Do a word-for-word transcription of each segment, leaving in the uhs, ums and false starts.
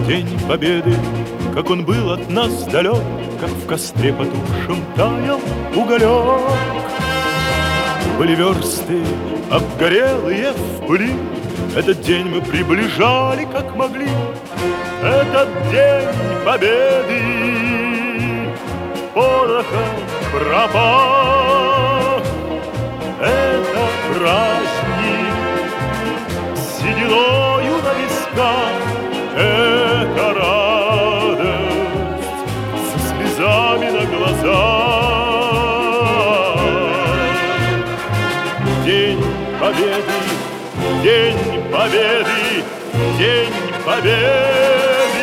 День Победы, как он был от нас далек, как в костре потухшем таял уголек. Были версты обгорелые в пыли, этот день мы приближали, как могли. Этот день Победы порохом пропах. Это праздник сединою на висках, это радость со слезами на глазах. День Победы, День Победы, День Победы.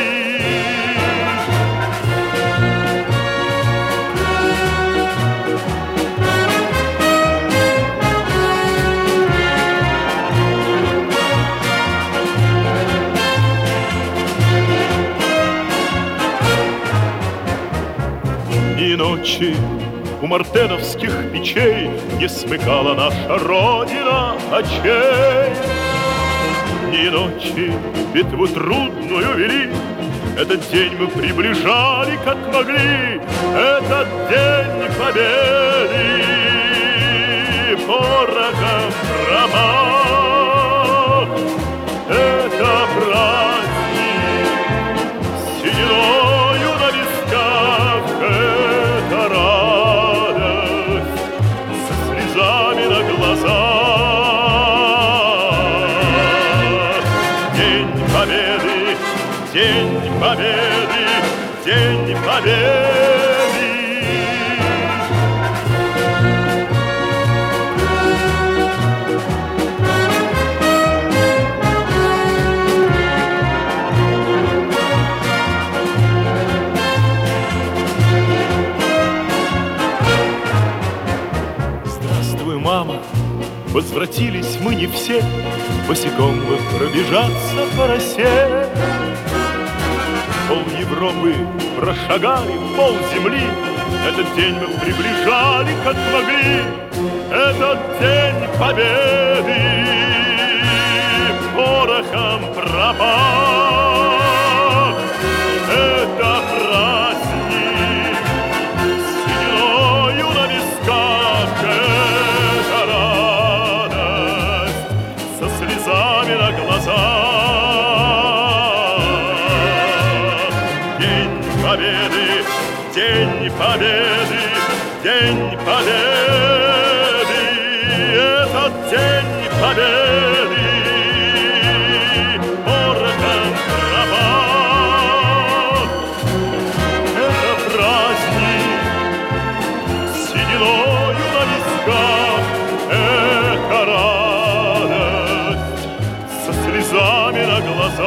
И ночи у мартеновских печей не смыкала наша Родина очей. Ни ночи битву трудную вели, этот день мы приближали, как могли. Этот день Победы порохом промах. Это праздник сединою на висках, это радость со слезами на глазах. День Победы, День Победы, День Победы. Здравствуй, мама, возвратились мы не все, босиком бы пробежаться по росе. Пол Европы прошагали, пол земли, этот день мы приближали, как могли. Этот день Победы порохом пропах. Это праздник сединою на висках, это радость со слезами на глазах. День Победы, День Победы, День Победы. Этот День Победы порохом пропах. Это праздник сединою на висках, это радость со слезами на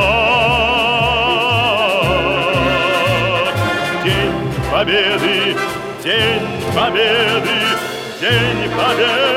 глазах. День Победы, День Победы, День Победы.